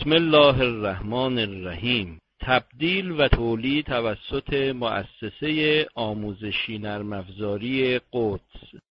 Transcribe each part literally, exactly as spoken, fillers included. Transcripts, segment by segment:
بسم الله الرحمن الرحیم. تبدیل و تولید توسط مؤسسه آموزشی نرم افزاری قدس.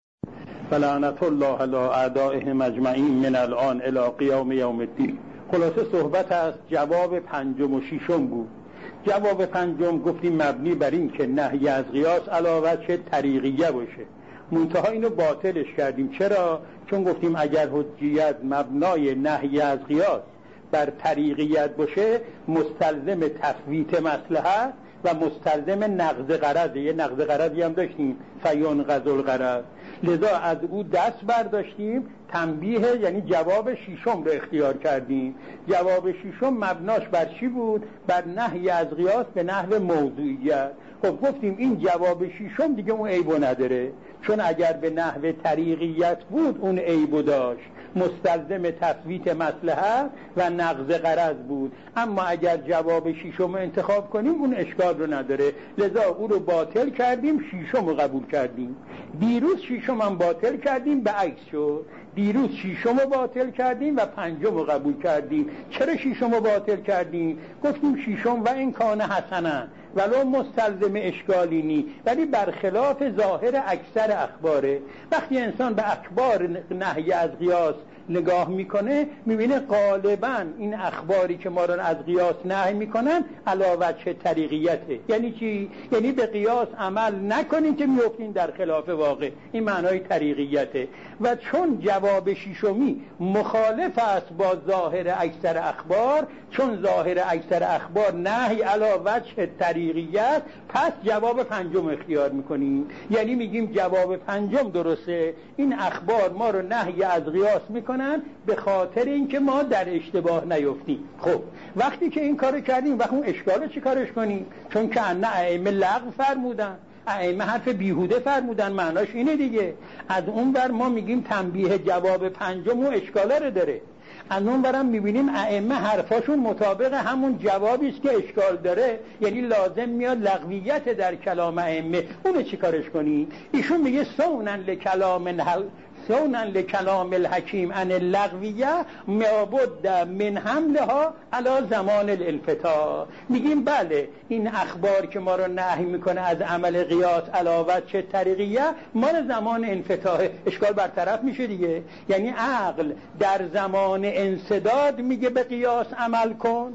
فلعنت الله علی اعدائهم اجمعین من الان الی قیام یوم الدین. خلاصه صحبت از جواب پنجم و ششم بود. جواب پنجم گفتیم مبنی بر این که نهی از قیاس علاوه چه طریقیه باشه، منتها اینو باطلش کردیم. چرا؟ چون گفتیم اگر حجیت مبنای نهی از قیاس بر طریقیت باشه مستلزم تفویت مصلحت و مستلزم نقض غرض. یه نقض غرضی هم داشتیم، فینقض الغرض. لذا از او دست برداشتیم، تنبیه یعنی جواب ششم رو اختیار کردیم. جواب ششم مبناش بر چی بود؟ بر نهی از قیاس به نحو موضوعیت. خب گفتیم این جواب ششم دیگه اون عیبو نداره، چون اگر به نحو طریقیت بود اون عیبو داشت، مستلزم تفویت مصلحت و نقض غرض بود. اما اگر جواب ششم انتخاب کنیم اون اشکال رو نداره، لذا او رو باطل کردیم، ششم رو قبول کردیم. دیروز ششم هم باطل کردیم، به عکس شد. دیروز ششم رو باطل کردیم و پنجم رو قبول کردیم. چرا ششم رو باطل کردیم؟ گفتیم ششم و این کان حسنا ولو مستلزم اشکالی نی، ولی برخلاف ظاهر اکثر اخباره. وقتی انسان به اخبار نهی از قیاس نگاه میکنه میبینه غالبا این اخباری که ما را از قیاس نهی میکنن علاوه چه طریقیته. یعنی چی؟ یعنی به قیاس عمل نکنین که میفتین در خلاف واقع. این معنای طریقیته. و چون جواب ششمی مخالف است با ظاهر اکثر اخبار، چون ظاهر اکثر اخبار نهی علاوه چه طریقیت، پس جواب پنجم اختیار میکنیم. یعنی میگیم جواب پنجم درسته، این اخبار ما رو نهی از قیاس میکنن به خاطر اینکه ما در اشتباه نیفتیم. خب وقتی که این کارو کردیم وقت اون اشکالو چی کارش کنیم؟ چون که نه ائمه لغو فرمودن، ائمه حرف بیهوده فرمودن، معناش اینه دیگه. از اون ور ما میگیم تنبیه جواب پنجم و اشکاله رو داره، از اون برم میبینیم ائمه حرفاشون مطابق همون جوابی است که اشکال داره، یعنی لازم میاد لغویت در کلام ائمه. اونو چی کارش کنیم؟ ایشون میگه سونن لکلام الحل سونن لکلام الحکیم ان اللغویه معبود من حملها علی زمان الانفتاح. میگیم بله این اخبار که ما رو نهی میکنه از عمل قیاس علاوه چه طریقیه، ما رو زمان انفتاح، اشکال برطرف میشه دیگه. یعنی عقل در زمان انسداد میگه به قیاس عمل کن،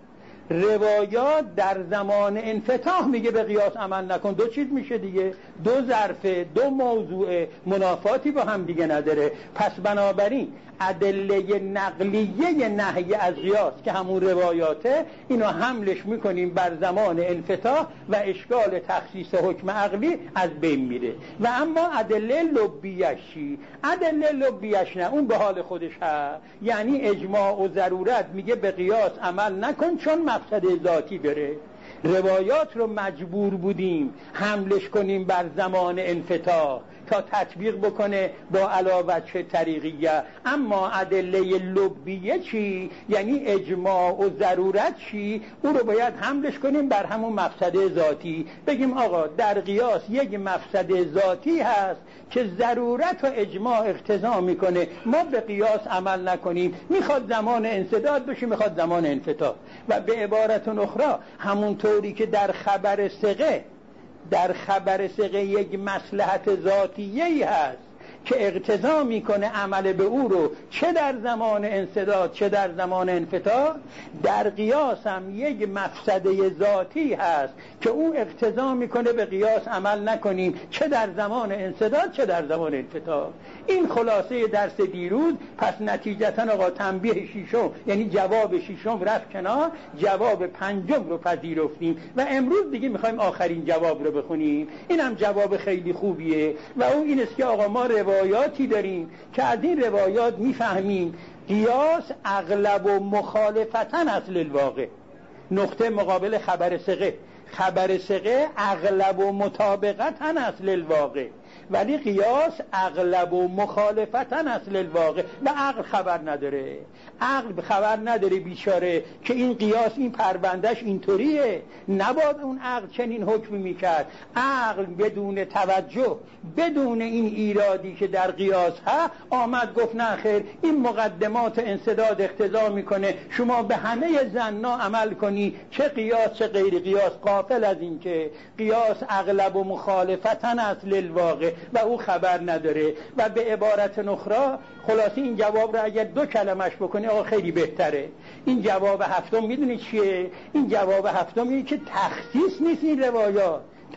روایات در زمان انفتاح میگه به قیاس عمل نکن. دو چیز میشه دیگه، دو ظرفه، دو موضوع، منافاتی با هم دیگه نداره. پس بنابراین ادله نقلیه نهی از قیاس که همون روایاته، اینو حملش میکنیم بر زمان انفتاح و اشکال تخصیص حکم عقلی از بین میره. و اما ادله لبیشی، ادله لبیش نه، اون به حال خودش هست. یعنی اجماع و ضرورت میگه به قیاس عمل نکن چون مفسد ذاتی داره. روایات رو مجبور بودیم حملش کنیم بر زمان انفتاح تا تطبیق بکنه با علاوه چه طریقیه. اما ادله لبیه چی؟ یعنی اجماع و ضرورت چی؟ او رو باید حملش کنیم بر همون مفسده ذاتی. بگیم آقا در قیاس یک مفسده ذاتی هست که ضرورت و اجماع اقتضا میکنه ما به قیاس عمل نکنیم، میخواد زمان انسداد بشه، میخواد زمان انفتاح. و به عبارت اخرى همون طوری که در خبر ثقه در خبر ثقه یک مصلحت ذاتیه‌ای هست که اقتضا میکنه عمل به او رو چه در زمان انسداد چه در زمان انفتاح، در قیاس هم یک مفسده ذاتی هست که او اقتضا میکنه به قیاس عمل نکنیم چه در زمان انسداد چه در زمان انفتاح. این خلاصه درس دیروز. پس نتیجتا آقا تنبیه ششم یعنی جواب ششم رفت کنار، جواب پنجم رو پذیرفتیم و امروز دیگه میخوایم آخرین جواب رو بخونیم. اینم جواب خیلی خوبیه و اون این است که آقا ما روایاتی داریم که از این روایات میفهمیم قیاس اغلب و مخالفتن اصل الواقع. نقطه مقابل خبر ثقه، خبر ثقه اغلب و مطابقتن اصل الواقع. ولی قیاس اغلب و مخالفتن اصل الواقع و عقل خبر نداره. عقل خبر نداره بیچاره که این قیاس این پروندهش اینطوریه، نباید اون عقل چنین حکمی میکرد. عقل بدون توجه، بدون این ایرادی که در قیاس ها آمد گفت نه خیر، این مقدمات انسداد اقتضا میکنه شما به همه ظنا عمل کنی، چه قیاس چه غیر قیاس، غافل از این که قیاس اغلب و مخالفتن اصل الواقع و او خبر نداره. و به عبارت اخرى خلاصی این جواب رو اگر دو کلمش بکنی آقا خیلی بهتره. این جواب هفتم میدونی چیه؟ این جواب هفتم اینه که تخصیص نیست این روایات،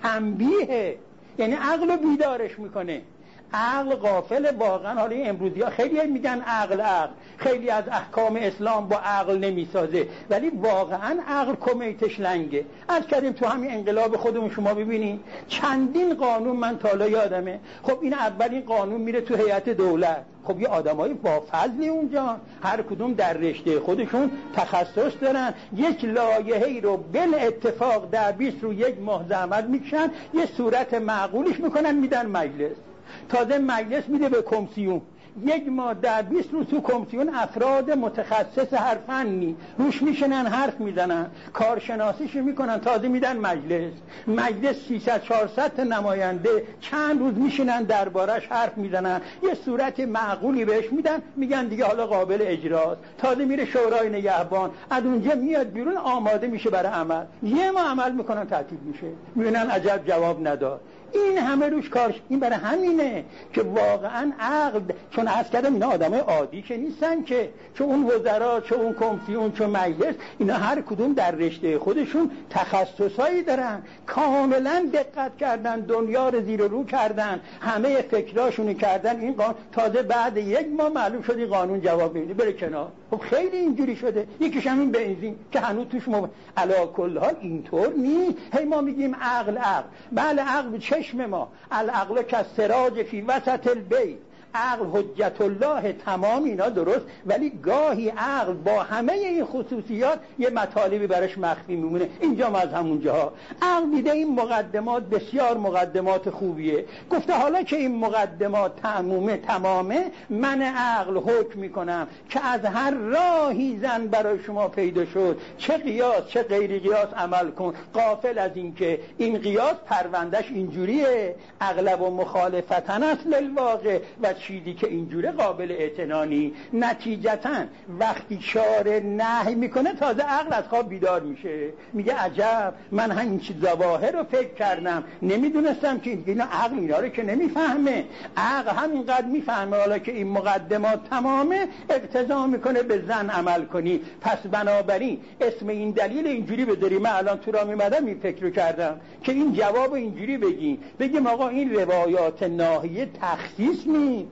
تنبیه، یعنی عقل رو بیدارش میکنه. عقل غافل واقعا. حالا این امروزی ها خیلی میگن عقل عقل، خیلی از احکام اسلام با عقل نمیسازه، ولی واقعا عقل کمیتش لنگه. از کردیم تو همین انقلاب خودمون شما ببینید چندین قانون من تالا یادمه. خب این اولین قانون میره تو هیئت دولت، خب یه آدمای با فضلی اونجا، هر کدوم در رشته خودشون تخصص دارن، یک لایحه‌ای رو بل اتفاق در بیست رو یک ماه زحمت میکشن، یه صورت معقولش میکنن میدن مجلس. تازه مجلس میده به کمیسیون، یک ماه در بیست روز تو کمیسیون افراد متخصص هر فنی روش میشنن حرف میزنن، کارشناسیش میکنن، تازه میدن مجلس. مجلس سیصد چهارصد نماینده چند روز میشنن دربارش حرف میزنن، یه صورت معقولی بهش میدن، میگن دیگه حالا قابل اجراست. تازه میره شورای نگهبان، از اونجا میاد بیرون آماده میشه برای عمل، یه ما عمل میکنن تعطیل میشه، میبینن عجب جواب نداد. این همه روش کارش. این برای همینه که واقعا عقل، چون عرض کردم اینا آدمای عادی که نیستن که، چون اون وزرا، چون اون کمیسیون، چون مجلس، اینا هر کدوم در رشته خودشون تخصصایی دارن، کاملا دقت کردن، دنیا رو زیر و رو کردن، همه فکراشونو کردن. این قانون تازه بعد یک ماه معلوم شد این قانون جواب نمیده، بره کنار. خب خیلی اینجوری شده. یکیش همین بنزین که هنوز توش مو... علا کل حال اینطور نیست. هی ما میگیم عقل عقل، بله عقل چشم ما، العقل کالسراج فی وسط البیت، عقل حجت الله، تمام اینا درست، ولی گاهی عقل با همه این خصوصیات یه مطالبی براش مخفی میمونه. اینجا از همون جاها عقل دیده این مقدمات بسیار مقدمات خوبیه، گفته حالا که این مقدمات تمومه تمامه، من عقل حکم میکنم که از هر راهی زن برای شما پیدا شد، چه قیاس چه غیر قیاس عمل کن. غافل از این که این قیاس پروندهش اینجوریه، اغلب و مخالفتن اصل الواقع، و چیزی که اینجوره قابل اعتنانی. نتیجتاً وقتی شارع نهی میکنه تازه عقل از خواب بیدار میشه، میگه عجب، من همین چیز ظواهر رو فکر کردم، نمیدونستم که اینا عقل اینا رو که نمیفهمه. عقل همینقدر میفهمه حالا که این مقدمات تمامه اقتضا میکنه به زن عمل کنی. پس بنابراین اسم این دلیل اینجوری بذاری. من الان تو را میمدم این فکر رو کردم که این جواب اینجوری بگیم، بگیم آقا این روایات ناهیه تخصیص نیست،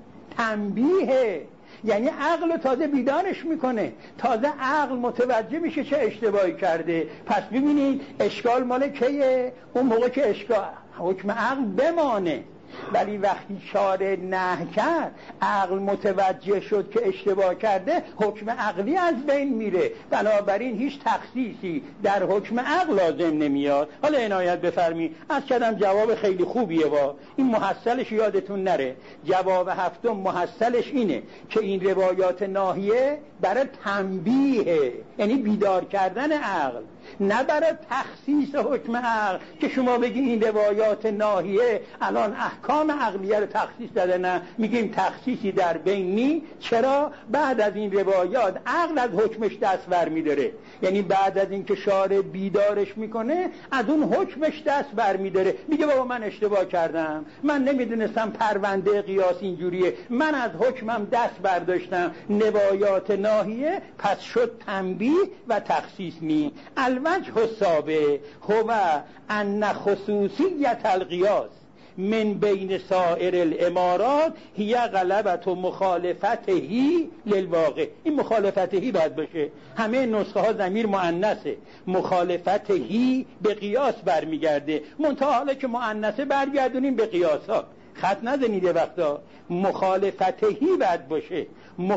تنبیه، یعنی عقل تازه بیدارش میکنه، تازه عقل متوجه میشه چه اشتباهی کرده. پس ببینید اشکال مال کیه؟ اون موقع که اشکال حکم عقل بمانه، ولی وقتی شارع نهی کرد عقل متوجه شد که اشتباه کرده، حکم عقلی از بین میره، بنابراین هیچ تخصیصی در حکم عقل لازم نمیاد. حالا عنایت بفرمی، از کردم جواب خیلی خوبیه، با این محصلش یادتون نره. جواب هفتم محصلش اینه که این روایات ناهیه برای تنبیه، یعنی بیدار کردن عقل، نه برای تخصیص حکم عقل که شما بگی این روایات ناهیه الان احکام عقلیه رو تخصیص داده. نه، میگیم تخصیصی در بین نی. چرا؟ بعد از این روایات عقل از حکمش دست بر میداره، یعنی بعد از این که شارع بیدارش میکنه از اون حکمش دست بر میداره، میگه بابا من اشتباه کردم، من نمیدونستم پرونده قیاس اینجوریه، من از حکمم دست برداشتم. روایات ناهیه پس شد تنبیه و تخصیص نی. الوجه السابع هو ان خصوصیت القیاس من بین سائر الامارات هی غلبت و مخالفتهی للواقع. این مخالفتهی باید باشه، همه نسخه ها ضمیر مؤنثه، مخالفتهی به قیاس برمیگرده، منتها حالا که مؤنثه برگردونیم به قیاس ها، خط نزنید وقتا، مخالفتهی باید باشه،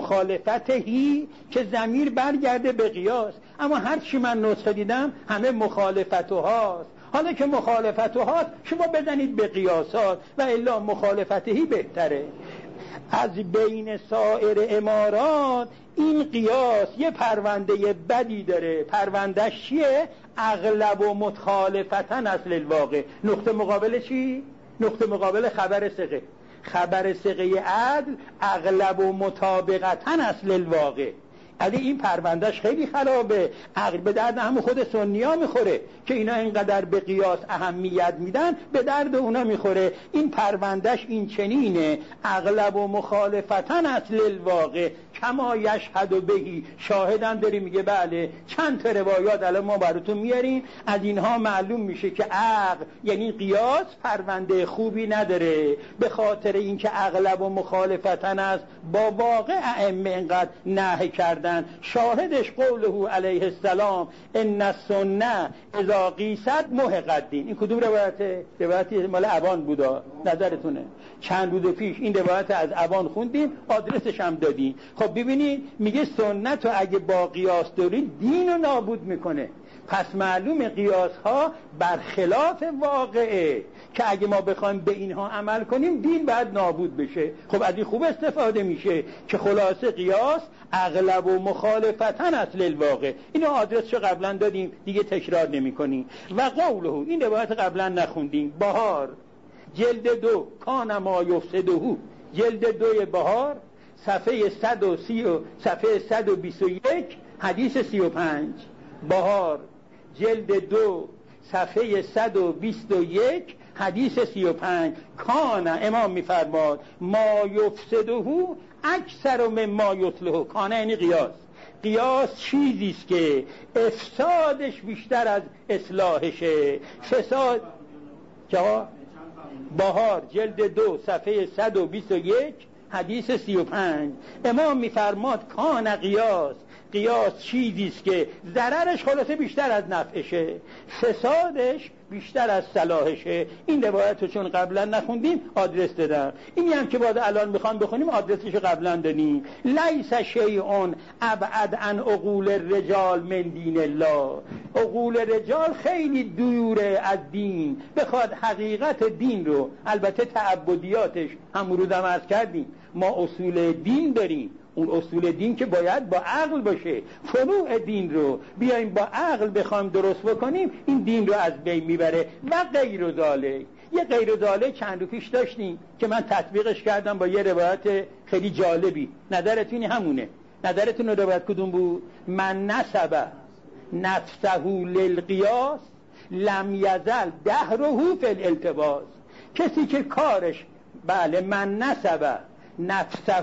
مخالفتهی که ضمیر برگرده به قیاس. اما هر چی من نسخه دیدم همه مخالفتهاست. حالا که مخالفتهات شما بزنید به قیاسات و الا مخالفتهی بهتره. از بین سایر امارات این قیاس یه پرونده بدی داره. پروندهش چیه؟ اغلب و متخالفتن اصل الواقع. نقطه مقابل چی؟ نقطه مقابل خبر ثقه. خبر ثقه عدل اغلب و مطابقتن اصل الواقع. علی این پروندهش خیلی خرابه، عقل به درد همون خود سنیا میخوره که اینا اینقدر به قیاس اهمیت میدن، به درد اونا میخوره. این پروندهش این چنینه، اغلب و مخالفتن اصل الواقع کما یشهد بهی. شاهدم داری میگه بله چند تا روایات الان ما براتون میاریم، از اینها معلوم میشه که عقل یعنی قیاس پرونده خوبی نداره، به خاطر اینکه اغلب و مخالفتن است با واقع ائمه اینقدر نهی کردن. شاهدش قوله علیه السلام ان السنه اذا قیست محق الدین. این کدوم روایته؟ روایتی مال ابان بودا، نظرتونه؟ چند روز پیش این روایت از ابان خوندیم، آدرسش هم دادیم. خب ببینید میگه سنت رو اگه با قیاس دارید دین رو نابود میکنه. پس معلوم قیاس ها برخلاف واقعه که اگه ما بخوایم به اینها عمل کنیم دین باید نابود بشه. خب از این خوب استفاده میشه که خلاصه قیاس اغلب و مخالفتن اصل الواقع. اینو آدرسشو قبلا دادیم دیگه تکرار نمی کنیم. و قوله، این روایت قبلا نخوندیم، بهار جلد دو کان ما یفسده، جلد دوی بهار صفحه صد و سی و صفحه صد و بیست و یک حدیث سی و پنج. بهار جلد دو صفحه صد و بیست و یک حدیث سی و پنج. کان امام میفرماد ما یفسده اکثر من ما یصلحه. کان یعنی قیاس. قیاس چیزیست که افسادش بیشتر از اصلاحشه. فساد جواب بهار جلد دو صفحه صد و بیست و یک حدیث سی و پنج. امام میفرماد کان قیاس، قیاس چیزیست که ضررش خلاصه بیشتر از نفعشه، فسادش بیشتر از صلاحشه. این روایت رو چون قبلا نخوندیم آدرس دادم. اینی هم که باید الان میخوام بخونیم آدرسش رو قبلا دادیم. لیس شیء ابعد عن عقول الرجال من دین الله. عقول رجال خیلی دوره از دین، بخواد حقیقت دین رو، البته تعبدیاتش هم روزم عرض کردیم، ما اصول دین داریم، اون اصول دین که باید با عقل باشه. فروع دین رو بیایم با عقل بخوایم درست بکنیم این دین رو از بین میبره. و غیر ذالک، یه غیر ذالک چند رو پیش داشتیم که من تطبیقش کردم با یه روایت خیلی جالبی. نظرتون همونه؟ نظرتون روایت کدوم بود؟ من نسب نفسه للقیاس لم یزل دهره فی الالتباس. کسی که کارش بله من نسب نفسه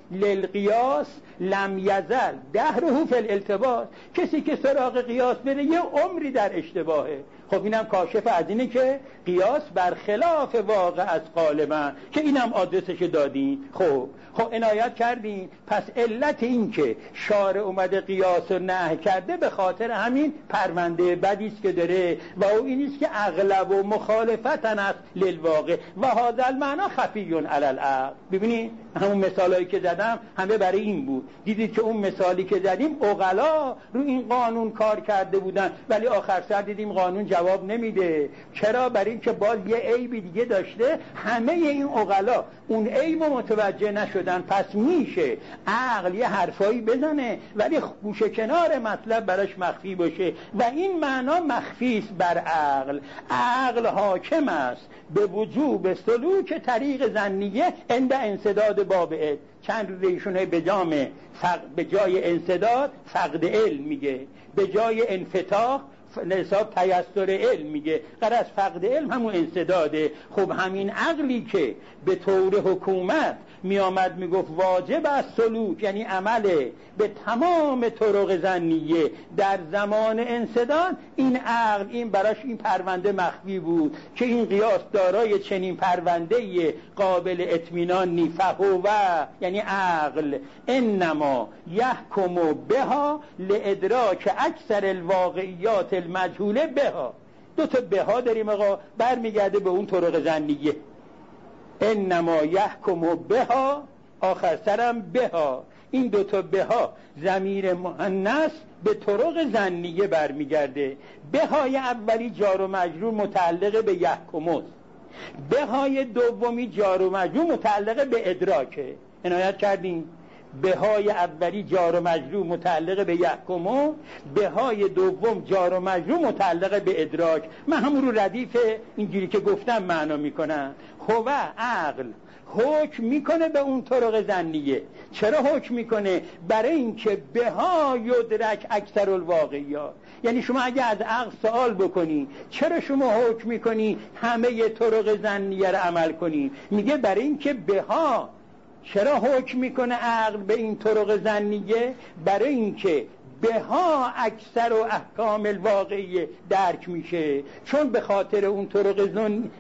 للقیاس لم یزل دهره فی الالتباس، کسی که سراغ قیاس بره یه عمری در اشتباهه. خب اینم کاشف از اینه که قیاس برخلاف واقع از غالبا، که اینم آدرسش دادین. خب خب عنایت کردین. پس علت این که شارع اومده قیاس رو نهی کرده به خاطر همین پرونده بدیست که داره و او اینیست که اغلب و مخالفتن است للواقع و هذا المعنی خفی علی العقل. ببینید همون مثالایی که زدم همه برای این بود. دیدید که اون مثالی که زدیم عقلا رو این قانون کار کرده بودن، ولی آخر سر دیدیم قانون جواب نمیده. چرا؟ برای اینکه باز یه عیبی دیگه داشته. همه این عقلا اون عیب متوجه نشدن. پس میشه عقل یه حرفایی بزنه ولی گوشه کنار مطلب براش مخفی باشه و این معنا مخفی است بر عقل. عقل حاکم است به وجوب سلوک طریق ظنیه عند انسداد باب علم. چند روز ایشون به جامع فق... به جای انسداد فقد علم میگه، به جای انفتاح نصاب تیسر علم میگه. غرض فقد علم همون انسداده. خب همین عقلی که به طور حکومت می آمد می گفت واجب است سلوک، یعنی عمل به تمام طرق ظنیه در زمان انسداد، این عقل این براش این پرونده مخفی بود که این قیاس دارای چنین پرونده قابل اطمینان نی. فهو یعنی عقل انما یحکم بها لادراک اکثر الواقعیات المجهوله بها. دو تا بها داریم آقا، برمیگرده به اون طرق ظنیه. انما یحکم بها آخر سرم بها، این دوتا بها ضمیر مؤنث به طرق ظنیه برمیگرده. بهای اولی جار و مجرور متعلق به یحکم، بهای دومی جار و مجرور متعلق به ادراکه. عنایت کردیم؟ بهای اولی جار و مجرور متعلق به یحکم، بهای دوم جار و مجرور متعلق به ادراک. من همون رو ردیف اینجوری که گفتم معنا میکنم. هو عقل حکم میکنه به اون طرق ظنیه. چرا حکم میکنه؟ برای اینکه بها یدرک اکثر الواقعیات. یعنی شما اگه از عقل سوال بکنی چرا شما حکم میکنی همه طرق ظنیه رو عمل کنی، میگه برای اینکه بها. چرا حکم میکنه عقل به این طرق ظنیه؟ برای اینکه بها اکثر و احکام الواقعیه درک میشه، چون به خاطر اون طرق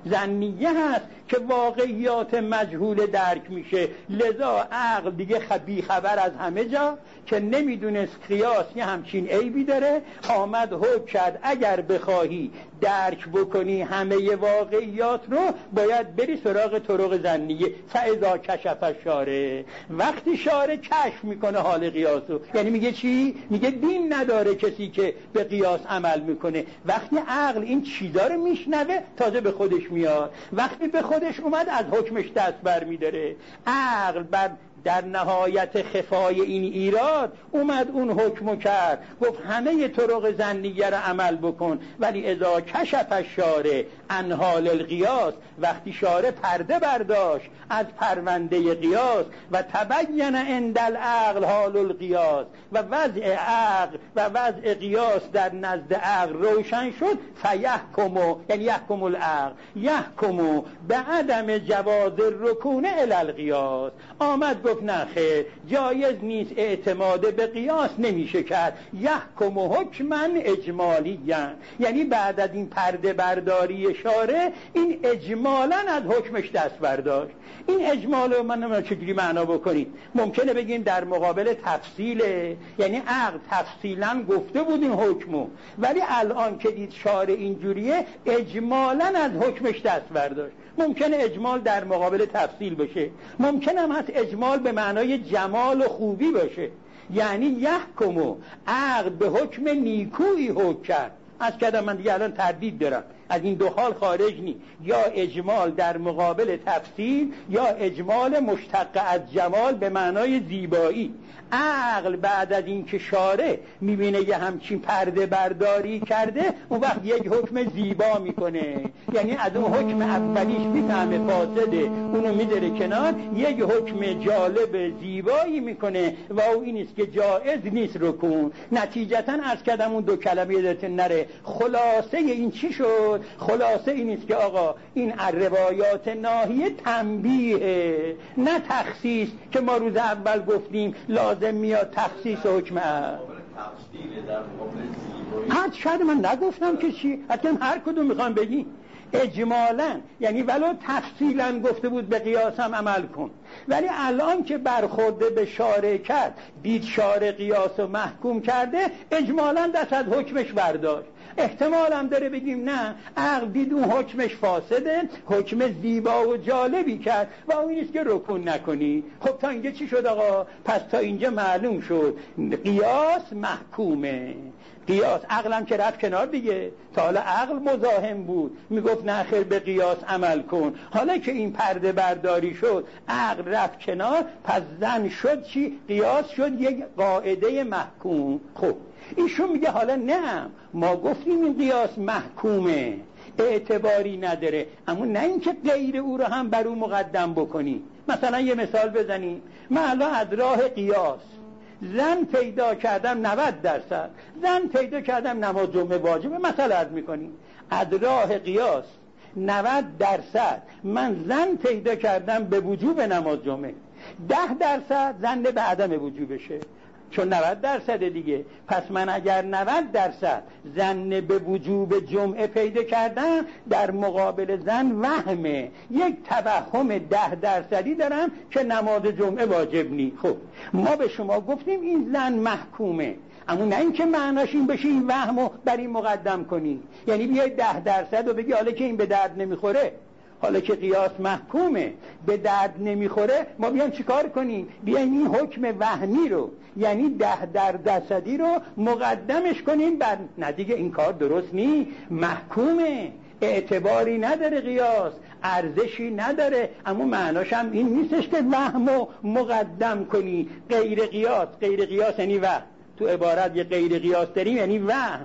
ظنیه هست که واقعیات مجهول درک میشه. لذا عقل دیگه خبی خبر از همه جا که نمیدونست قیاس یه همچین عیبی داره، آمد حکم کرد اگر بخواهی درک بکنی همه واقعیات رو باید بری سراغ طرق ظنیه. فاذا کشف الشارع، وقتی شارع کشف میکنه حال قیاسو، یعنی میگه چی؟ میگه دین نداره کسی که به قیاس عمل میکنه. وقتی عقل این چیزا رو میشنوه تازه به خودش میاد، وقتی به خودش اومد از حکمش دست بر میداره. عقل بر در نهایت خفای این ایراد اومد اون حکمو کرد، گفت همه طرق ظنیه رو عمل بکن. ولی اذا کشف الشارع عن حال القیاس، وقتی شارع پرده برداشت از پرونده قیاس و تبین عند العقل حال القیاس و وضع عقل و وضع قیاس در نزد عقل روشن شد، فیحکم، یعنی یحکم العقل، یحکم به عدم جواز الرکون الی القیاس. آمد گفت نه خیر، جایز نیست اعتماد به قیاس نمیشه کرد. یحکم حکما اجمالیاً، یعنی بعد از این پرده برداری شارع این اجمالاً از حکمش دست برداشت. این اجمال رو من نمیدونم چجوری معنا بکنید. ممکنه بگیم در مقابل تفصیله، یعنی عقل تفصیلاً گفته بود این حکمو، ولی الان که دید شارع اینجوریه اجمالاً از حکمش دست برداشت. ممکنه اجمال در مقابل تفصیل باشه، ممکنه هم هست اجمال به معنای جمال و خوبی باشه. یعنی یحکمو، عقل به حکم نیکویی حکم کرد. از کردم من دیگه الان تردید دارم، از این دو حال خارج نی، یا اجمال در مقابل تفصیل یا اجمال مشتق از جمال به معنای زیبایی. عقل بعد از این که شارع میبینه یه همچین پرده برداری کرده، اون وقت یک حکم زیبا میکنه، یعنی از اون حکم اولیش میفهمه فاسده، اونو میذاره کنار، یک حکم جالب زیبایی میکنه و او این است که جائز نیست رکون. نتیجتا از کردم اون دو کلمه یادتون نره، خلاصه این چی شد؟ خلاصه این است که آقا این روایات ناهیه تنبیه نه تخصیص، که ما روز اول گفتیم لازم میاد تخصیص حکم هست. هر شاید من نگفتم که چی، حتی هر کدوم میخوام بگیم اجمالاً، یعنی ولو تفصیلاً گفته بود به قیاس هم عمل کن، ولی الان که برخورده به شارع کرد، دید شارع قیاس رو محکوم کرده، اجمالاً دست از حکمش برداشت. احتمال هم داره بگیم نه، عقل دید اون حکمش فاسده، حکم زیبا و جالبی کرد و اون اینست که رکون نکنی. خب تا اینجا چی شد آقا؟ پس تا اینجا معلوم شد قیاس محکومه. قیاس عقلم که رفت کنار دیگه، تا حالا عقل مزاحم بود میگفت نه خیر به قیاس عمل کن، حالا که این پرده برداری شد عقل رفت کنار، پس زن شد چی؟ قیاس شد یک قاعده محکوم. خب ایشون میگه حالا نه، ما گفتیم این قیاس محکومه، اعتباری نداره، اما نه اینکه غیر او رو هم بر او مقدم بکنی. مثلا یه مثال بزنیم، من الان از راه قیاس زن پیدا کردم نود درصد، زن پیدا کردم نماز جمعه واجبه، مثلا عرض میکنیم از راه قیاس نود درصد من زن پیدا کردم به وجوب نماز جمعه، ده درصد زن به عدم وجوبشه، چون نود درصد دیگه. پس من اگر نود درصد زن به وجوب جمعه پیدا کردم، در مقابل زن وهمه، یک توهم ده درصدی دارم که نماز جمعه واجب نی. خب ما به شما گفتیم این زن محکومه، اما نه این که معناش این بشه این وهمو بر این مقدم کنی، یعنی بیای ده درصد و بگی حالا که این به درد نمیخوره. حالا که قیاس محکومه به درد نمیخوره، ما بیایم چیکار کنیم؟ بیایم این حکم وهمی رو، یعنی ده در درصدی رو مقدمش کنیم بر نه دیگه این کار درست نی، محکومه، اعتباری نداره، قیاس ارزشی نداره. اما معناش هم این نیستش که وهمو مقدم کنی. غیر قیاس، غیر قیاس یعنی وهم. تو عبارت یه غیر قیاس داریم یعنی وهم.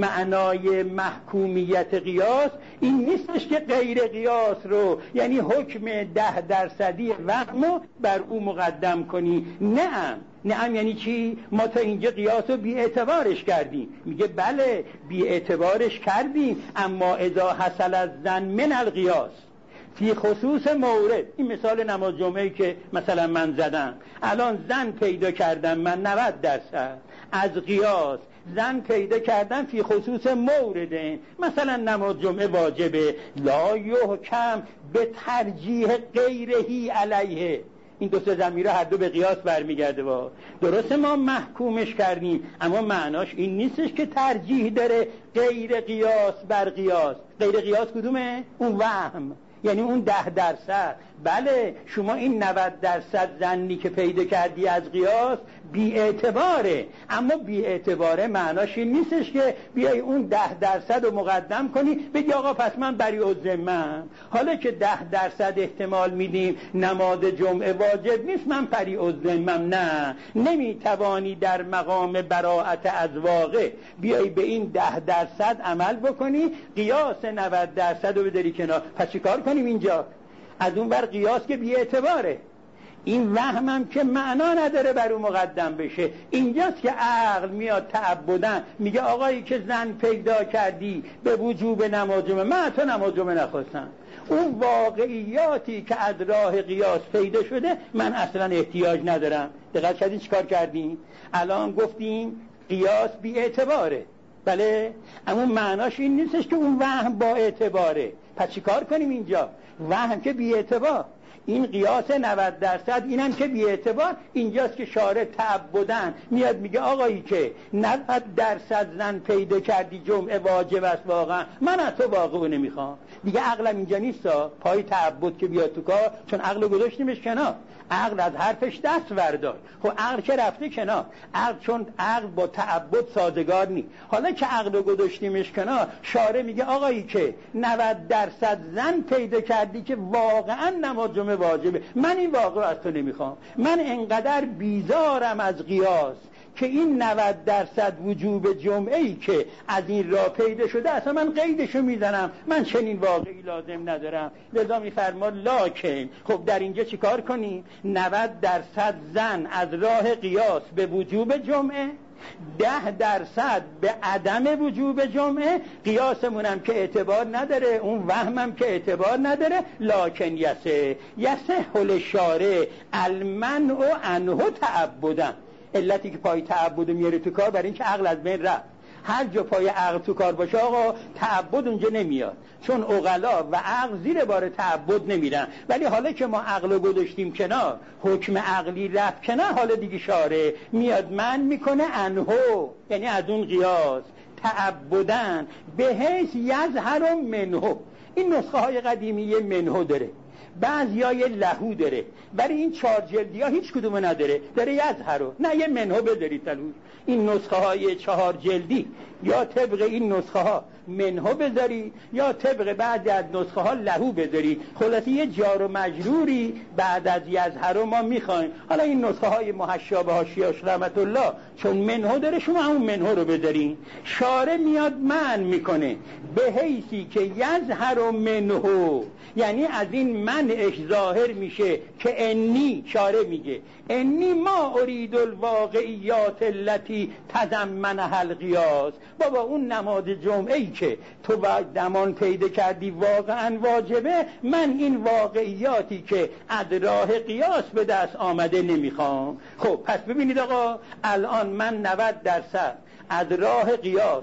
معنای محکومیت قیاس این نیستش که غیر قیاس رو یعنی حکم ده درصدی وهمو بر او مقدم کنی. نعم. نعم یعنی چی؟ ما تا اینجا قیاس رو بی اعتبارش کردیم. میگه بله بی اعتبارش کردیم، اما اذا حصل از زن من القیاس فی خصوص مورد، این مثال نماز جمعه که مثلا من زدم، الان زن پیدا کردم من نود درصد از قیاس، زن پیدا کردم فی خصوص مورد، مثلا نماز جمعه واجبه، لا یحکم به ترجیح غیرهی علیه. این دو سه ضمیر هر دو به قیاس برمیگرده. با درسته ما محکومش کردیم، اما معناش این نیستش که ترجیح داره غیر قیاس بر قیاس. غیر قیاس کدومه؟ اون وهم، یعنی اون ده درصد. بله شما این نود درصد زنی که پیدا کردی از قیاس بی اعتباره، اما بی اعتباره معناش این نیستش که بیای اون ده درصد رو مقدم کنی بگی آقا پس من بری الذمه‌ام. حالا که ده درصد احتمال میدیم نماز جمعه واجب نیست من پری الذمه‌ام. نه، نمیتوانی در مقام براءت از واقع بیای به این ده درصد عمل بکنی، قیاس نود درصد رو بداری کنار. پس چی کار کنیم اینجا؟ از اون بر قیاس که بی اعتباره، این وهمم که معنا نداره بر اون مقدم بشه. اینجاست که عقل میاد تعبدن میگه آقایی که زن پیدا کردی به وجوب نماز جمعه، من تو نماز جمعه نخواستم، اون واقعیاتی که از راه قیاس پیدا شده من اصلا احتیاج ندارم. دقیق کردین چیکار کردیم؟ الان گفتیم قیاس بی اعتباره، بله، اما معناش این نیستش که اون وهم با اعتباره. پس چیکار کنیم اینجا؟ وهم که بی اعتبار، این قیاس نود درصد اینم که بی اعتبار. اینجاست که شارع تعبدن میاد میگه آقایی که نود درصد زن پیدا کردی جمعه واجب است، واقعا من از تو واقعا نمیخوام. دیگه عقلم اینجا نیستا پای تعبد که بیاد تو کار، چون عقل گذاشتیمش کنار. عقل از حرفش دست بردار. خب عقل که رفته کنار، عقل چون عقل با تعبد سازگار نی. حالا که عقل گذاشتیمش کنار، شارع میگه آقایی که نود درصد زن پیدا کردی که واقعا نماز جمعه واجبه، من این واقع از تو نمیخوام. من انقدر بیزارم از قیاس که این نود درصد وجوب جمعه ای که از این راه پیدا شده اصلا من قیدشو میزنم، من چنین واقعی لازم ندارم. لذا میفرما لاکن. خب در اینجا چی کار کنیم؟ نود درصد زن از راه قیاس به وجوب جمعه، ده درصد به عدم وجوب جمعه. قیاسمونم که اعتبار نداره، اون وهمم که اعتبار نداره. لاکن یسه یسه حل شارع المنع عنه تعبدن. علتی که پای تعبد میاره تو کار برای اینکه عقل از بین رفت. هر جا پای عقل تو کار باشه آقا تعبد اونجا نمیاد، چون عقلا و عقل زیر بار تعبد نمیرن. ولی حالا که ما عقل رو گذاشتیم کنار، حکم عقلی رفت کنار، حالا دیگه شارع میاد من میکنه انهو، یعنی از اون قیاس تعبدن به حیث یظهر منهو. این نسخه های قدیمی منهو داره، بعضیای لهو داره، برای این چهار جلدی ها هیچ کدومو نداره، داره یظهرو. نه یه منهو بذارید تلوش. این نسخه های چهار جلدی یا طبق این نسخه ها منهو بذاری یا طبق بعد از نسخه ها لهو بذاری. خلاصی یه جار و مجروری بعد از یظهرو ما میخوایم. حالا این نسخه های محشا به حاشیه‌اش رحمت الله چون منهو داره، شما همون منهو رو بذارین. شارع میاد من میکنه به حیثی که یظهر منهو، یعنی از این منعش ظاهر میشه که انی، شارع میگه انی ما ارید الواقعیات التي تضمنها القیاس. بابا اون نماز جمعه ای که تو دمان پیدا کردی واقعا واجبه، من این واقعیاتی که از راه قیاس به دست آمده نمیخوام. خب پس ببینید آقا الان من نود درصد از راه قیاس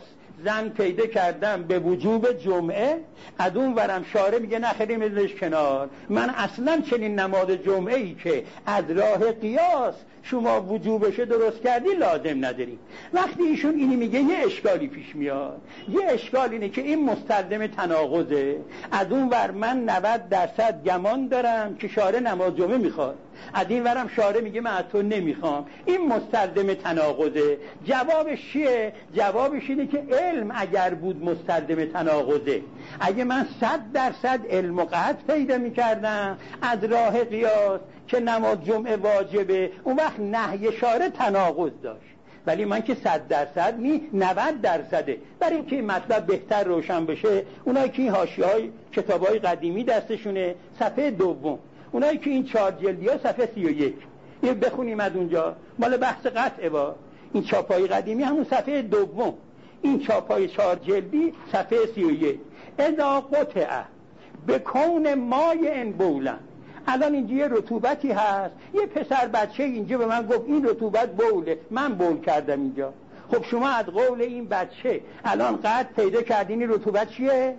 زن پیدا کردم به وجوب جمعه، از اون ورم شارع میگه نخیریم بذارش کنار، من اصلا چنین نماز جمعه ای که از راه قیاس شما وجوبش درست کردی لازم نداری. وقتی ایشون اینی میگه یه اشکالی پیش میاد. یه اشکال اینه که این مستلزم تناقضه. از اون ور من نود درصد گمان دارم که شارع نماز جمعه میخواد، از این ورم شارع میگه من از تو نمیخوام. این مستلزم تناقضه. جوابش چیه؟ جوابش اینه که علم اگر بود مستلزم تناقضه، اگه من صد درصد علم و قطع پیدا میکردم از راه قیاس که نماز جمعه واجبه، اون وقت نهی شارع تناقض داشت. ولی من که صد درصد نی، نود درصده. برای اینکه این مطلب بهتر روشن بشه، اونایی که این حاشیه‌های کتابای قدیمی دستشونه صفحه دوم، اونایی که این چهار جلدی ها صفحه سی و یک، این بخونیم از اونجا، مال بحث قطعه با این چاپای قدیمی همون صفحه دوم، این چاپای چهار جلدی صفحه سی و یک. اذا قطع به کون مای ان بولن. الان اینجا یه رطوبتی هست، یه پسر بچه اینجا به من گفت این رطوبت بوله، من بول کردم اینجا. خب شما از قول این بچه الان قطع پیدا کردین این رطوبت چیه؟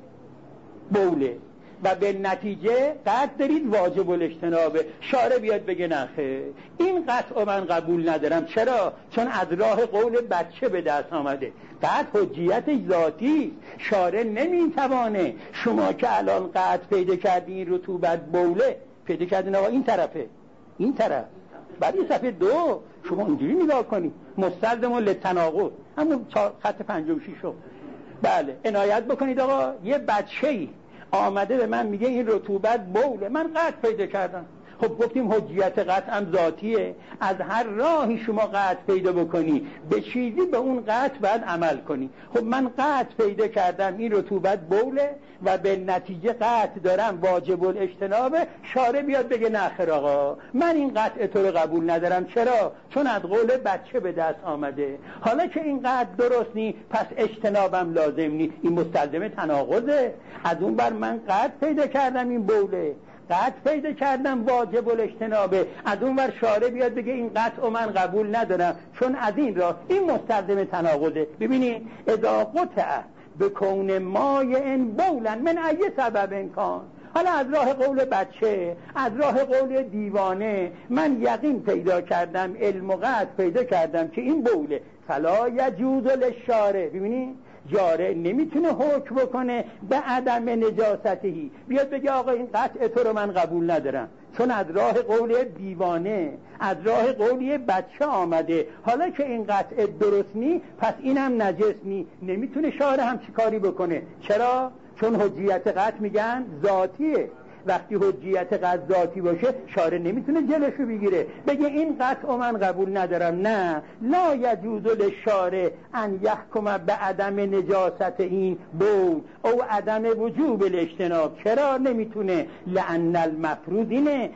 بوله، و به نتیجه قطع دارید واجب الاجتنابه. شارع بیاد بگه نخه این قطع من قبول ندارم. چرا؟ چون از راه قول بچه به دست آمده. قطع حجیت ذاتی، شارع نمیتوانه. شما که الان قطع پیدا کردین رطوبت بوله پیدا کردین، آقا این طرفه این طرف، بعد این صفحه دو شما اینجوری نگاه کنید، مستلزم للتناقض، همون خط پنجم شیشم. بله عنایت بکنید آقا، یه بچه‌ای آمده به من میگه این رطوبت بوله، من قطع پیدا کردم. خب گفتیم حجیت قطع هم ذاتیه، از هر راهی شما قطع پیدا بکنی به چیزی به اون قطع باید عمل کنی. خب من قطع پیدا کردم این رطوبت بوله و به نتیجه قطع دارم واجب الاجتنابه. شارع بیاد بگه نخیر آقا من این قطع تو رو قبول ندارم. چرا؟ چون از قول بچه به دست آمده. حالا که این قطع درست نی پس اجتنابم لازم نی. این مستلزم تناقضه. از اون بر من قطع پیدا کردم این بوله، قطع پیدا کردم واجب الاجتنابه، از اون ور شارع بیاد بگه این قطع من قبول ندارم چون از این راه. این مستلزم تناقضه. ببینید اذا قطع به کون مای ان بولن من ای سبب امکان. حالا از راه قول بچه، از راه قول دیوانه من یقین پیدا کردم، علم و قطع پیدا کردم که این بوله، فلا یجوز للشارع. ببینید جارع نمیتونه حکم بکنه به عدم نجاستهی، بیاد بگه آقا این قطع تو رو من قبول ندارم چون از راه قول دیوانه، از راه قولی بچه آمده. حالا که این قطع درست نی پس اینم نجس نی. نمیتونه شارع هم چی کاری بکنه. چرا؟ چون حجیت قطع میگن ذاتیه. وقتی حجیت قطع ذاتی باشه شارع نمیتونه جلوشو بگیره بگه این قطع من قبول ندارم. نه، لا یجوز للشارع ان یحکم به عدم نجاست این بول او عدم وجوب الاجتناب. چرا نمیتونه؟ لان المفروض اینه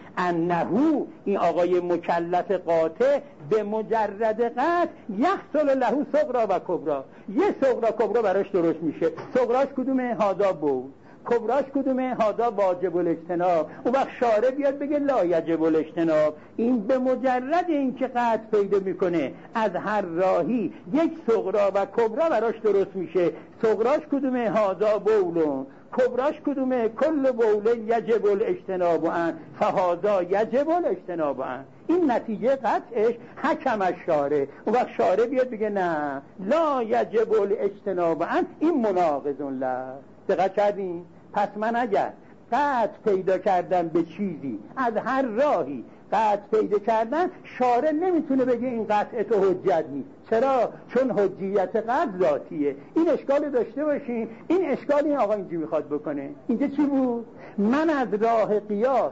انه این آقای مکلف قاطع به مجرد قطع یحصل له صغرا و کبرا. یه صغرا کبرا براش درست میشه. صغراش کدومه؟ هذا بول. کبراش کدومه؟ هذا واجب الاجتناب. اون وقت شارع بیاد بگه لا یجب الاجتناب. این به مجرد این که قطع پیدا میکنه از هر راهی یک صغرا و کبرا براش درست میشه. صغراش کدومه؟ هذا بولون. کبراش کدومه؟ کل بول یجب الاجتناب عن فهذا یجب الاجتناب عن. این نتیجه قطعش حکم الشارع. اون وقت شارع بیاد بگه نه لا یجب الاجتناب عن، این مناقض له. دقت کردین؟ پس من اگر قطع پیدا کردم به چیزی از هر راهی قطع پیدا کردن، شارع نمیتونه بگه این قطع تو حجت نیست. چرا؟ چون حجیت قطع ذاتیه. این اشکال داشته باشین. این اشکال این آقا اینجا میخواد بکنه. اینجا چی بود؟ من از راه قیاس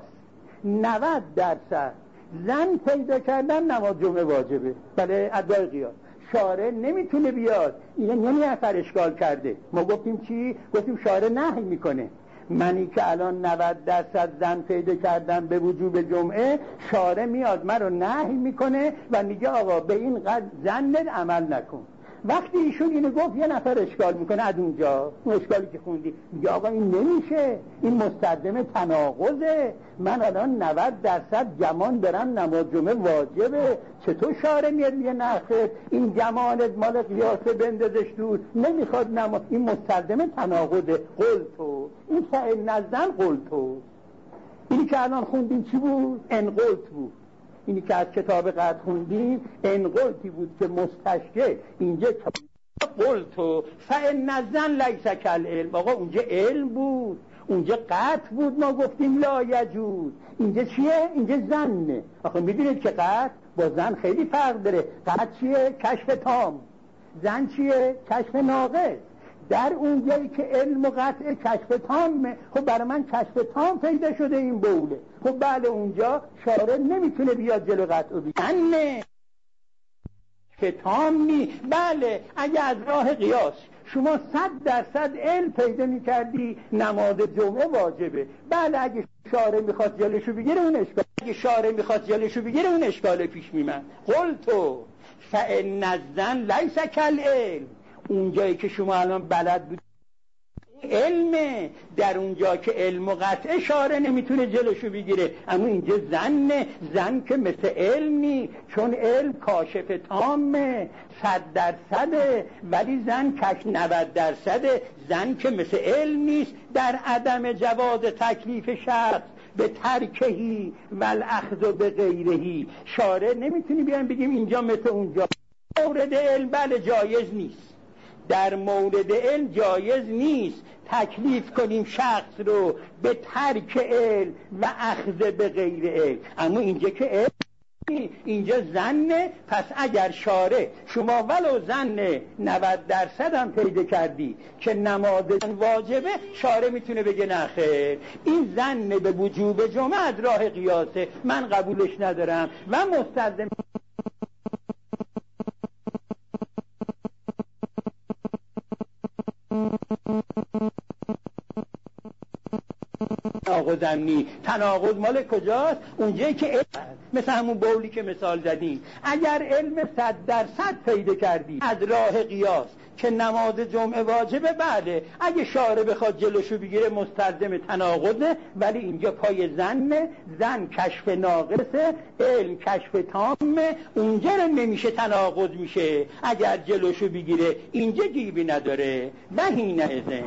نود درصد زن پیدا کردم نماز جمعه واجبه. بله ادعای قیاس. شارع نمیتونه بیاد این یعنی اثر اشکال کرده. ما گفتیم چی؟ گفتیم شارع نهی میکنه. منی که الان نود درصد زن پیدا کردم به وجوب جمعه، شارع میاد من رو نهی میکنه و میگه آقا به این قدر زن عمل نکن. وقتی ایشون اینو گفت یه نفر اشکال میکنه از اونجا، اون اشکالی که خوندی، میگه آقا این نمیشه، این مستلزم تناقضه، من الان نود درصد گمان دارم نماز جمعه واجبه، چطور شارع میاد میگه نه خیر این گمانت مال قیاسه بندازش دور، نمیخواد نماز، این مستلزم تناقضه. قلتو، این فعل نزدن قلتو، اینی که الان خوندیم چی بود؟ انقلت بود. اینی که از کتاب قد خوندیم انقلتی بود که مستشکل اینجا قلتو فعل نزدن لیس کل علم. آقا اونجا علم بود، اونجا قطع بود، ما گفتیم لا یجوز. اینجا چیه؟ اینجا زنه. آخه میدونید که قطع با زن خیلی فرق داره. قطع چیه؟ کشف تام. زن چیه؟ کشف ناقص. در اون جایی که علم و قطع کشف تامه، خب برای من کشف تام پیدا شده این بوله، خب بله اونجا شارع نمیتونه بیاد جلو قطع و بیانه کشف تام نی. بله اگه از راه قیاس شما صد درصد علم پیدا میکردی نماز جمعه واجبه، بله اگه شارع میخواد جلوشو بگیره اون اشکال، اگه شارع میخواد جلوشو بگیره اون اشکال پیش میمن. قلتو فإن الظن لیس کالعلم. اونجایی که شما الان بلد بود علمه، در اونجا که علم و قطع شارع نمیتونه جلوشو بگیره، اما اینجا زنه. زن که مثل علمی، چون علم کاشف تامه صد درصده، ولی زن کش نود درصده. زن که مثل علم نیست، در عدم جواز تکلیف شخص به ترکهی و الاخذ به غیرهی شارع نمیتونی بیان بگیم اینجا مثل اونجا. مورد علم بله جایز نیست، در مورد علم جایز نیست تکلیف کنیم شخص رو به ترک علم و اخذ به غیر علم، اما اینجا که علم اینجا زنه. پس اگر شارع شما ولو زن نود درصد هم پیدا کردی که نماز واجبه، شارع میتونه بگه نه خیر این زن به وجوب جمعه از راه قیاسه، من قبولش ندارم و مستلزم تناقض امنی. تناقض مال کجاست؟ اونجایی که علم، مثل همون بولی که مثال زدیم، اگر علم صد درصد پیدا کردی از راه قیاس که نماز جمعه واجبه، بله اگه شارع بخواد جلوشو بگیره مستلزم تناقضه، ولی اینجا پای زنه، زن کشف ناقصه، علم کشف تامه، اونجا نمیشه تناقض میشه اگر جلوشو بگیره، اینجا گیبی نداره. بهینه ازن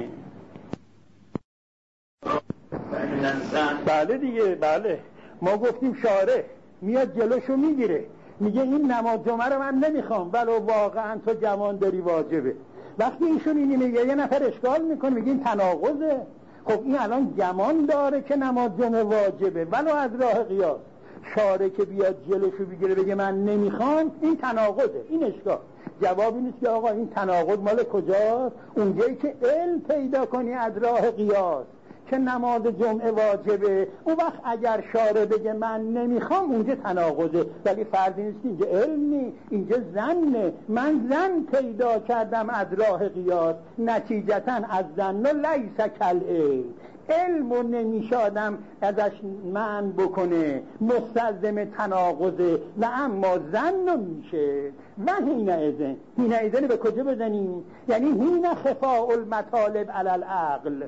بله دیگه، بله ما گفتیم شارع میاد جلوشو میگیره، میگه این نماز جمعه رو من نمیخوام ولو واقعا تو گمان داری واجبه. وقتی ایشون اینی میگه یه نفر اشکال میکنه میگه این تناقضه. خب این الان گمان داره که نماز جمعه واجبه ولو از راه قیاس، شارع که بیاد جلوشو بگیره بگه من نمیخوام، این تناقضه، این اشکال. جوابی نیست که آقا این تناقض مال کجاست؟ اونجایی که علم پیدا کنی از راه قیاس که نماز جمعه واجبه، اون وقت اگر شارع بگه من نمیخوام اونجا تناقضه، ولی فرضی نیست که اینجا علم نی، اینجا زنه. من زن پیدا کردم از راه قیاس، نتیجتا از زن لیس کالعلم، علمو نمیشادم ازش من بکنه، مستلزم تناقضه و اما زن میشه. و هینه ازن، هینه ازن به کجا بزنیم؟ یعنی هینه خفاء المطالب علی العقل.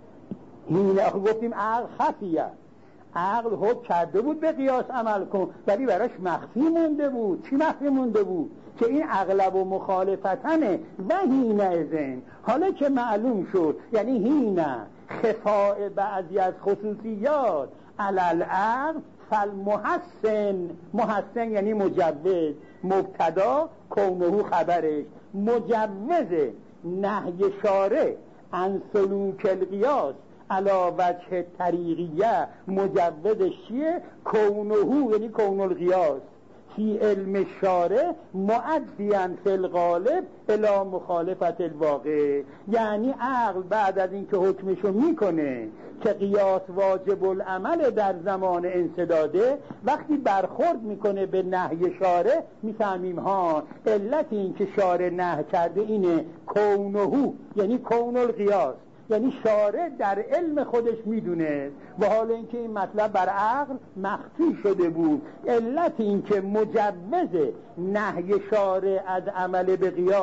این گفتیم عقل خفیه، عقل حکم کرده بود به قیاس عمل کن، ولی براش مخفی مونده بود. چی مخفی مونده بود؟ که این اغلب و مخالفتنه. و هینه ازن، حالا که معلوم شد یعنی هینه خفاء بعضی از خصوصیات علی العقل، فالمحسن، محسن یعنی مجوز، مبتدا کونه خبرش، مجوز نهی شارع عن سلوک القیاس علا وجه طریقیه، مجوزش چیه؟ کونهو یعنی کون القیاس فی علم شارع مؤدیاً فی الغالب الی مخالفت الواقع. یعنی عقل بعد از اینکه حکمشو میکنه که قیاس واجب العمل در زمان انسداده، وقتی برخورد میکنه به نهی شارع میفهمیم ها علت این که شارع نهی کرده اینه کونهو یعنی کون القیاس، یعنی شارع در علم خودش میدونه و حالا اینکه این مطلب بر عقل مخفی شده بود. علت این که مجوز نهی شارع از عمل به قیاس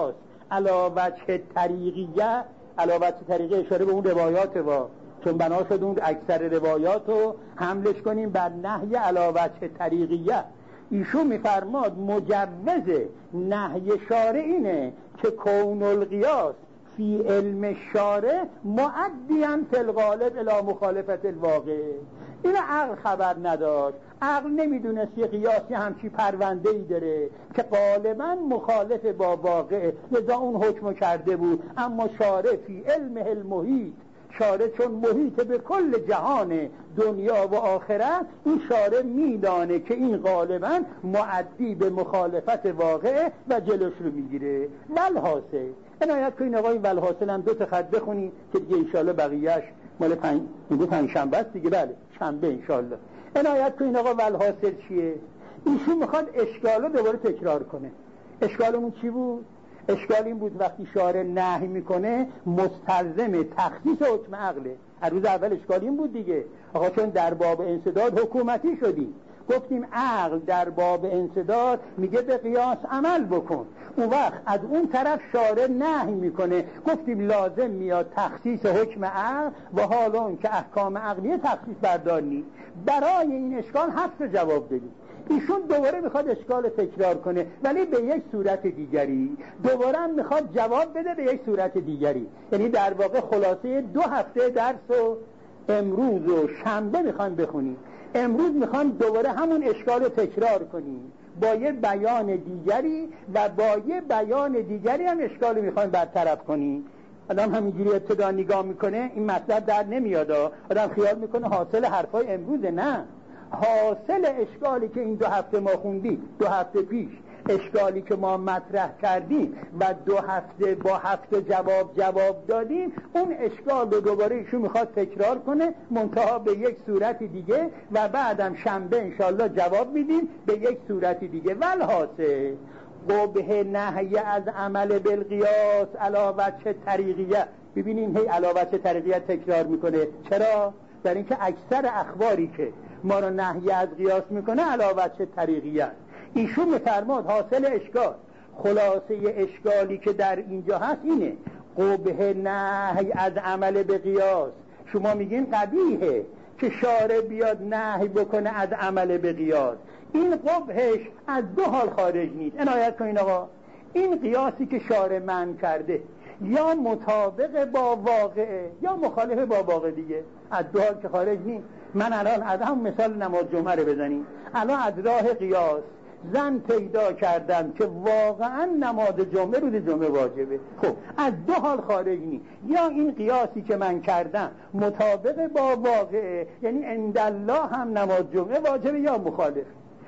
علا وجه طریقیه، علا وجه طریقیه اشاره به اون روایات وا، چون بنا شد اون اکثر روایات رو حملش کنیم بر نهی علا وجه طریقیه. ایشون میفرماد مجوز نهی شارع اینه که کون القیاس فی علم شارع مؤدیاً فی الغالب الی مخالفت الواقع. این عقل خبر نداشت، عقل نمیدونست یه قیاسی همچی پرونده‌ای داره که غالباً مخالف با واقع، لذا اون حکم کرده بود. اما شارع فی علم المحیط، شارع چون محیط به کل جهان دنیا و آخرت، این شارع میدانه که این غالباً معدی به مخالفت واقع و جلوش رو میگیره. والحاصل عنایت کنین آقای والحاصل هم دو تا خط بخونی که دیگه انشالله بقیهش مال پنج میگه پنج شنبه است دیگه. بله شنبه انشالله. عنایت کنین آقا والحاصل چیه؟ ایشون میخواد اشکالو دوباره تکرار کنه. اشکالمون چی بود؟ اشکال این بود وقتی شارع نهی میکنه مستلزم تخصیص حکم عقله. از روز اول اشکال این بود دیگه، آقا چون در باب انسداد حکومتی شدیم، گفتیم عقل در باب انسداد میگه به قیاس عمل بکن، اون وقت از اون طرف شارع نهی میکنه، گفتیم لازم میاد تخصیص حکم عقل و حالا اون که احکام عقلیه تخصیص بردارنی. برای این اشکال حذف جواب بدیم. ایشون دوباره میخواد اشکال تکرار کنه ولی به یک صورت دیگری، دوباره هم میخواد جواب بده به یک صورت دیگری. یعنی در واقع خلاصه دو هفته درس و امروز و شنبه میخوان بخونیم. امروز میخوان دوباره همون اشکال رو تکرار کنیم با یه بیان دیگری و با یه بیان دیگری هم اشکال رو میخوان برطرف کنیم. آدم همینجوری ابتدا نگاه میکنه این مطلب در نمیاد، آدم خیال میکنه حاصل حرفای امروزه. نه، حاصل اشکالی که این دو هفته ما خوندیم، دو هفته پیش اشکالی که ما مطرح کردیم و دو هفته با هفته جواب جواب دادیم، اون اشکال رو دوباره ایشون میخواد تکرار کنه منتها به یک صورت دیگه و بعدم شنبه انشالله جواب میدیم به یک صورت دیگه. والحاصل قبح نهی از عمل بالقیاس علی وجه طریقیه. ببینین هی علی وجه طریقیه تکرار میکنه. چرا؟ در اینکه اکثر اخباری که ما رو نهی از قیاس میکنه علی وجه طریقیه. ایشون میفرماد حاصل اشکال، خلاصه اشکالی که در اینجا هست اینه قبح نهی از عمل به قیاس. شما میگین قبیحه که شارع بیاد نهی بکنه از عمل به قیاس. این قبحش از دو حال خارج نیست. عنایت کنین آقا، این قیاسی که شارع منع کرده یا مطابق با واقعه یا مخالف با واقع دیگه، از دو حال که خارج نیست. من الان از هم مثال نماز جمعه رو بزنیم، الان از راه قیاس زن پیدا کردم که واقعا نماز جمعه روز جمعه واجبه، خب از دو حال خارج نیست. یا این قیاسی که من کردم مطابق با واقعه، یعنی عندالله هم نماز جمعه واجبه، یا مخالف.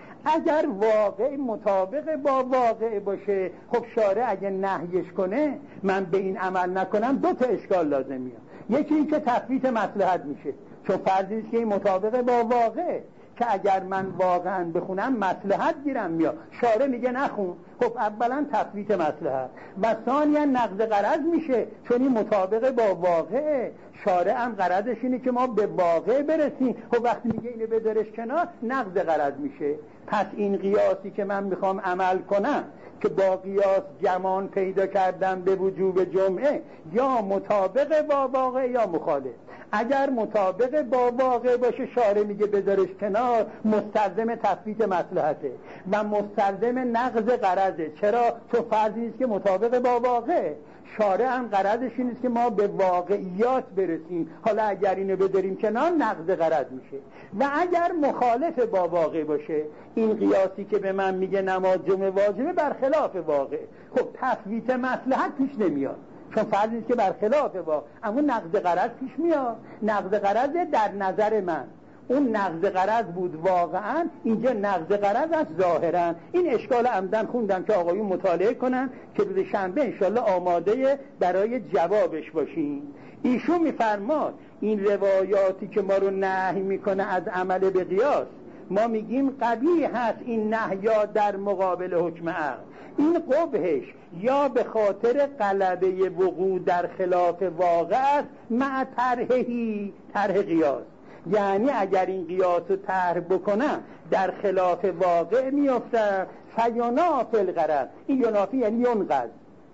اگر واقع مطابق با واقع باشه، خب شارع اگه نهیش کنه من به این عمل نکنم، دو تا اشکال لازم میاد. یکی این که تثبیت مصلحت میشه، چون فرضی است که این مطابق با واقع که اگر من واقعا بخونم مصلحت گیرم میاد، شارع میگه نخون، خب اولا تثبیت مصلحت و ثانیا نقض غرض میشه، چون این مطابق با واقع. شارع هم غرضش اینه که ما به واقع برسیم، خب وقتی میگه اینو بذارش کنار نقض غرض میشه. پس این قیاسی که من میخوام عمل کنم که با قیاس گمان پیدا کردم به وجوب جمعه، یا مطابق با واقع یا مخالف. اگر مطابق با واقع باشه شارع میگه بذارش کنار، مستلزم تثبیت مصلحته و مستلزم نقض غرضه. چرا؟ چون فرضی نیست که مطابق با واقع. شارع هم غرضش این است که ما به واقعیات برسیم، حالا اگر اینو بذاریم کنار نقض غرض میشه. و اگر مخالف با واقع باشه، این قیاسی که به من میگه نماز جمعه واجبه برخلاف واقع، خب تثبیت مصلحت پیش نمیاد، چون فرضی است که برخلاف واقع، اما نقض غرض پیش میاد. نقض غرض در نظر من اون نقض غرض بود واقعا، اینجا نقض غرض است ظاهرا. این اشکال عمدن خوندم که آقایون مطالعه کنن که روز شنبه انشالله آماده برای جوابش باشیم. ایشون میفرماد این روایاتی که ما رو نهی میکنه از عمل به قیاس، ما میگیم قبیح هست این نهیا در مقابل حکم عقل. این قبحش یا به خاطر غلبه وقوع در خلاف واقع است مع طرحی، طرح قیاس. یعنی اگر این قیاس رو طرح بکنم در خلاف واقع میافتم، فینافی الغرض. این ینافی یعنی ینقض،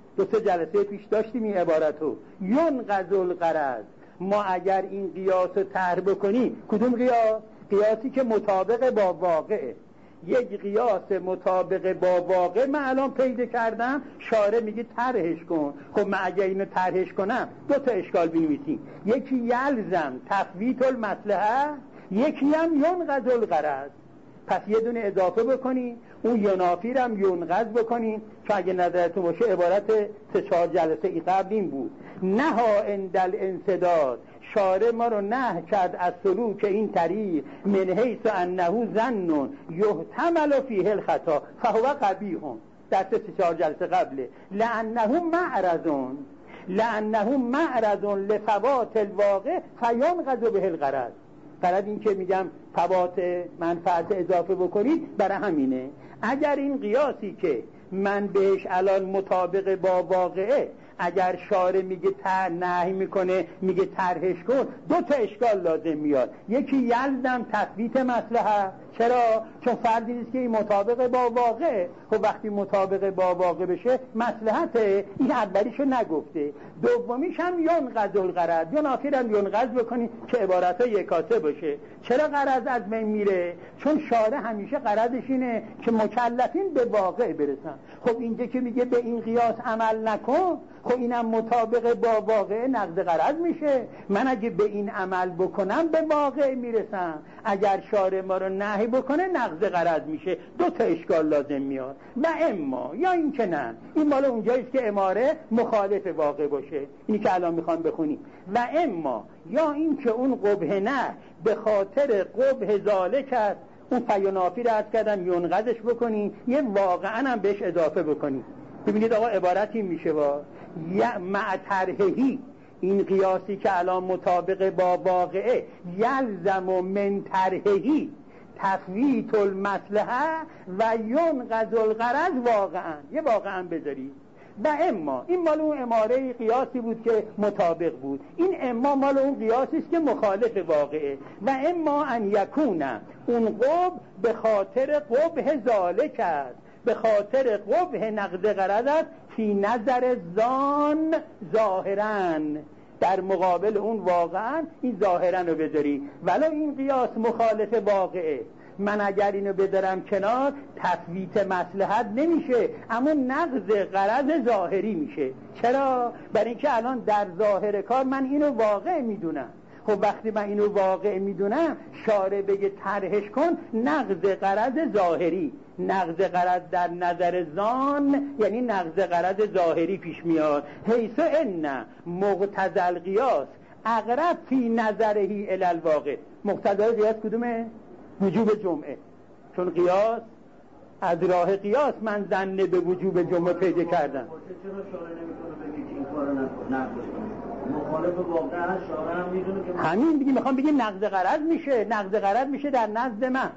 دو سه جلسه پیش داشتیم این عبارتو، ینقض الغرض. ما اگر این قیاس رو طرح بکنیم، کدوم قیاس؟ قیاسی که مطابق با واقعه. یک قیاس مطابق با واقع من الان پیدا کردم، شارع میگه طرحش کن. خب من اگر اینو طرحش کنم دو تا اشکال بنویسیم، یکی یلزم تفویت المصلحه، یکی هم ینقض الغرض. پس یه دونه اضافه بکنیم، اون ینافی رو هم ینقض بکنیم، که اگه نظرتون باشه عبارت سه چهار جلسه ای قبل این بود. نها عند الانسداد، شارع ما رو نه کرد از سلوک این طریق، من حیث انه ظن یحتمل فیه الخطا فهو قبیح. در سه چهار جلسه قبله لانه معرض لانه معرض لفوات الواقع فینقض به الغرض. غرض این که میگم فوات منفعت اضافه بکنید برای همینه. اگر این قیاسی که من بهش الان مطابق با واقعه، اگر شارع میگه طرح نهی میکنه میگه طرحش کن، دو تا اشکال لازم میاد. یکی یلزم تثبیت مصلحه. چرا؟ چون فردی نیست که این مطابق با واقع. خب وقتی مطابق با واقع بشه مصلحته، این اولیشو نگفته. دومیش هم ینقض الغرض، یا آخرم ینقض بکنی که عبارت ها یکاسه باشه. چرا غرض از بین میره؟ چون شارع همیشه غرضش اینه که مکلفین به واقع برسن. خب اینجا که میگه به این قیاس عمل نکن، خب اینم مطابق با واقع نقض غرض میشه. من اگه به این عمل بکنم به واقع میرسم، اگر شارع ما رو نهی بکنه نقض غرض میشه. دو تا اشکال لازم میاد. و اما یا این که نه، این مال اونجاییست که اماره مخالف واقع باشه، اینی که الان میخوام بخونیم. و اما یا این که اون قبح نه به خاطر قبح ذالک است، اون فینافی رو عرض کردم ینقضش بکنی، یه واقعا هم بهش اضافه بکنی. ببینید آقا عبارتی میشه با یا مع طرحهی، این قیاسی که الان مطابق با واقعه، یلزم و من طرحهی تفویت المصلحه و ینقض الغرض واقعا، یه واقعا بذاری. و اما این مال اون اماره قیاسی بود که مطابق بود، این اما مال اون قیاسی است که مخالف واقعه. و اما ان یکون اون قبح به خاطر قبح ذالک است، به خاطر قبح نقض غرض است، فی نظر زان ظاهرا، در مقابل اون واقعا این ظاهرا رو بذاری. ولو این قیاس مخالف واقعه، من اگر اینو بذارم کنار تثبیت مصلحت نمیشه، اما نقض غرض ظاهری میشه. چرا؟ برای اینکه الان در ظاهر کار من اینو واقع میدونم. خب وقتی من اینو واقع میدونم، شارع بگه طرحش کن، نقض غرض ظاهری، نقض غرض در نظر زان یعنی نقض غرض ظاهری پیش میاد. حیث ان مقتضی القیاس اقرب فی نظرهی الی الواقع. مقتضی قیاس کدومه؟ وجوب جمعه. چون قیاس از راه قیاس من ظن به وجوب جمعه پیدا کردم. چرا شارع نمیتونه بگه این کارو نکنه؟ مخالف واقع هست، شارع هم میدونه که همین دیگه میخوام بگیم نقض غرض میشه، نقض غرض میشه در نزد من.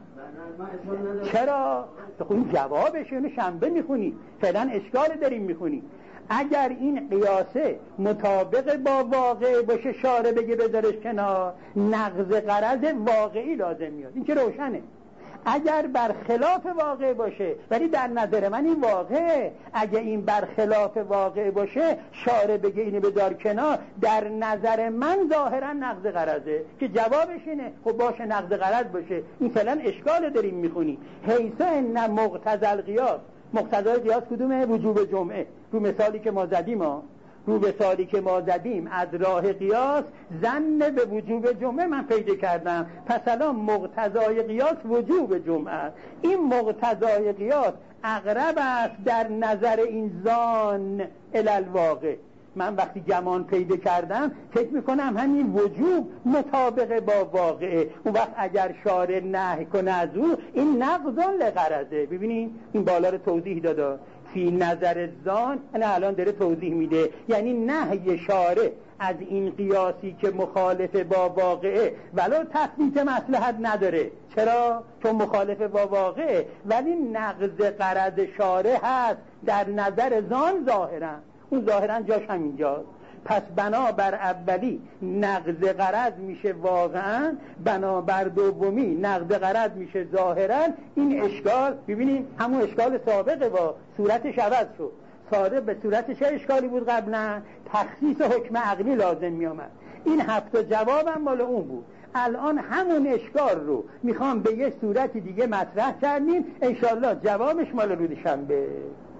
چرا؟ خب این جوابشه، اینو شنبه میخونی، فعلا اشکال داریم میخونی. اگر این قیاسه مطابق با واقع باشه، شارع بگه بذارش کنار، نقض غرض واقعی لازم میاد، این که روشنه. اگر برخلاف واقع باشه، ولی در نظر من این واقعه، اگه این برخلاف واقع باشه، شارع بگه اینو بذار کنار، در نظر من ظاهرا نقض غرضه، که جوابش اینه خب باشه نقض غرض باشه. این فعلا اشکال داریم میخونی. حیث ان مقتضی القیاس، مقتضای قیاس کدومه؟ وجوب جمعه. رو مثالی که ما زدیم ها رو مثالی که ما زدیم از راه قیاس ظن به وجوب جمعه من پیدا کردم، پس الان مقتضای قیاس وجوب جمعه است. این مقتضای قیاس اقرب است در نظر این ظان الی الواقع. من وقتی گمان پیدا کردم فکر میکنم همین وجوب مطابق با واقعه. اون وقت اگر شارع نهی کنه از او، این نقضان لغرضه. ببینین این بالا رو توضیح داده فی نظر زان، نه الان داره توضیح میده، یعنی نهی شارع از این قیاسی که مخالف با واقعه ولو تثبیت مصلحت نداره. چرا؟ چون مخالف با واقعه، ولی نقض غرض شارع هست در نظر زان ظاهرا. اون ظاهرا جاش همینجاست. پس بنابر اولی نقض غرض میشه واقعا، بنابر دومی نقض غرض میشه ظاهرا. این اشکال ببینید همون اشکال سابقه با صورتش عوض شد. تازه به صورت چه اشکالی بود قبلا؟ تخصیص حکم عقلی لازم می آمد. این هفت جوابم مال اون بود. الان همون اشکال رو میخوام به یه صورت دیگه مطرح کردیم، انشالله جوابش مال روز شنبه.